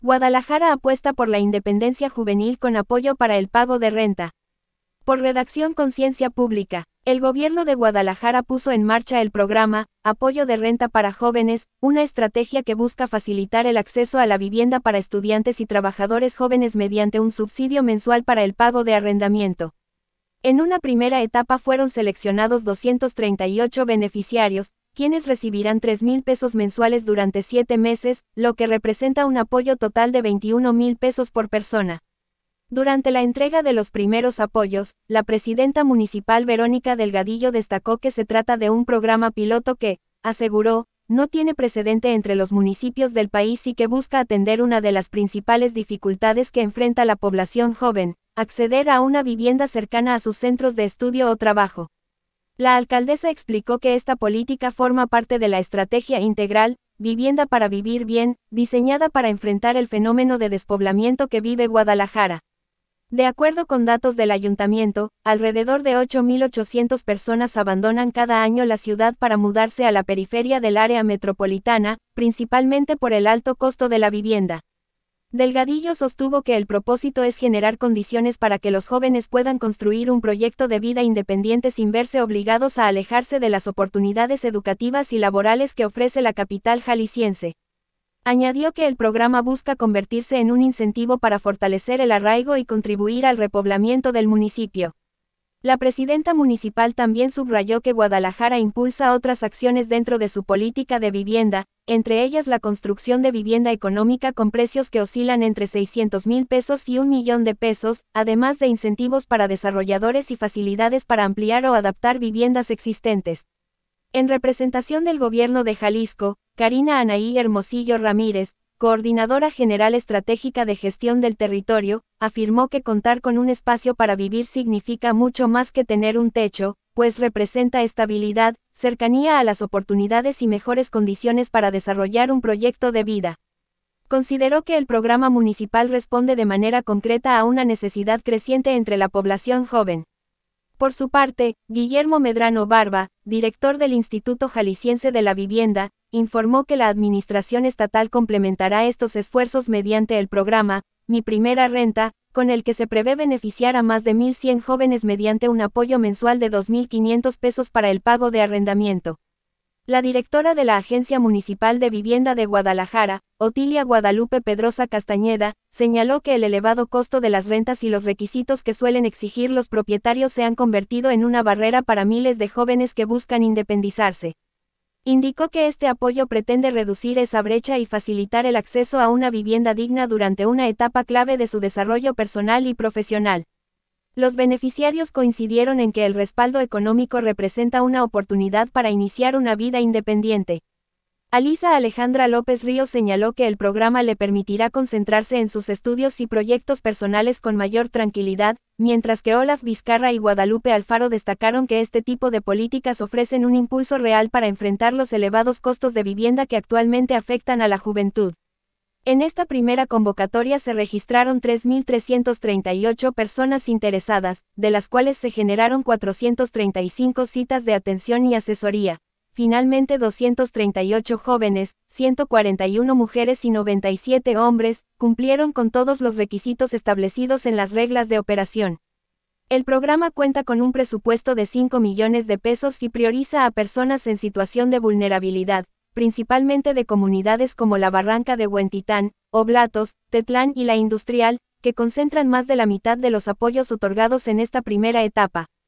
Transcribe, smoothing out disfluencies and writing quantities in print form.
Guadalajara apuesta por la independencia juvenil con apoyo para el pago de renta. Por redacción Conciencia Pública, el gobierno de Guadalajara puso en marcha el programa Apoyo de Renta para Jóvenes, una estrategia que busca facilitar el acceso a la vivienda para estudiantes y trabajadores jóvenes mediante un subsidio mensual para el pago de arrendamiento. En una primera etapa fueron seleccionados 238 beneficiarios, quienes recibirán 3,000 pesos mensuales durante 7 meses, lo que representa un apoyo total de 21,000 pesos por persona. Durante la entrega de los primeros apoyos, la presidenta municipal Verónica Delgadillo destacó que se trata de un programa piloto que, aseguró, no tiene precedente entre los municipios del país y que busca atender una de las principales dificultades que enfrenta la población joven, acceder a una vivienda cercana a sus centros de estudio o trabajo. La alcaldesa explicó que esta política forma parte de la estrategia integral, Vivienda para Vivir Bien, diseñada para enfrentar el fenómeno de despoblamiento que vive Guadalajara. De acuerdo con datos del ayuntamiento, alrededor de 8,800 personas abandonan cada año la ciudad para mudarse a la periferia del área metropolitana, principalmente por el alto costo de la vivienda. Delgadillo sostuvo que el propósito es generar condiciones para que los jóvenes puedan construir un proyecto de vida independiente sin verse obligados a alejarse de las oportunidades educativas y laborales que ofrece la capital jalisciense. Añadió que el programa busca convertirse en un incentivo para fortalecer el arraigo y contribuir al repoblamiento del municipio. La presidenta municipal también subrayó que Guadalajara impulsa otras acciones dentro de su política de vivienda, entre ellas la construcción de vivienda económica con precios que oscilan entre 600,000 pesos y 1,000,000 de pesos, además de incentivos para desarrolladores y facilidades para ampliar o adaptar viviendas existentes. En representación del gobierno de Jalisco, Karina Anaí Hermosillo Ramírez, coordinadora general estratégica de gestión del territorio, afirmó que contar con un espacio para vivir significa mucho más que tener un techo, pues representa estabilidad, cercanía a las oportunidades y mejores condiciones para desarrollar un proyecto de vida. Consideró que el programa municipal responde de manera concreta a una necesidad creciente entre la población joven. Por su parte, Guillermo Medrano Barba, director del Instituto Jalisciense de la Vivienda, informó que la administración estatal complementará estos esfuerzos mediante el programa Mi Primera Renta, con el que se prevé beneficiar a más de 1,100 jóvenes mediante un apoyo mensual de 2,500 pesos para el pago de arrendamiento. La directora de la Agencia Municipal de Vivienda de Guadalajara, Otilia Guadalupe Pedrosa Castañeda, señaló que el elevado costo de las rentas y los requisitos que suelen exigir los propietarios se han convertido en una barrera para miles de jóvenes que buscan independizarse. Indicó que este apoyo pretende reducir esa brecha y facilitar el acceso a una vivienda digna durante una etapa clave de su desarrollo personal y profesional. Los beneficiarios coincidieron en que el respaldo económico representa una oportunidad para iniciar una vida independiente. Alisa Alejandra López Ríos señaló que el programa le permitirá concentrarse en sus estudios y proyectos personales con mayor tranquilidad, mientras que Olaf Vizcarra y Guadalupe Alfaro destacaron que este tipo de políticas ofrecen un impulso real para enfrentar los elevados costos de vivienda que actualmente afectan a la juventud. En esta primera convocatoria se registraron 3,338 personas interesadas, de las cuales se generaron 435 citas de atención y asesoría. Finalmente 238 jóvenes, 141 mujeres y 97 hombres, cumplieron con todos los requisitos establecidos en las reglas de operación. El programa cuenta con un presupuesto de 5 millones de pesos y prioriza a personas en situación de vulnerabilidad, principalmente de comunidades como la Barranca de Huentitán, Oblatos, Tetlán y La Industrial, que concentran más de la mitad de los apoyos otorgados en esta primera etapa.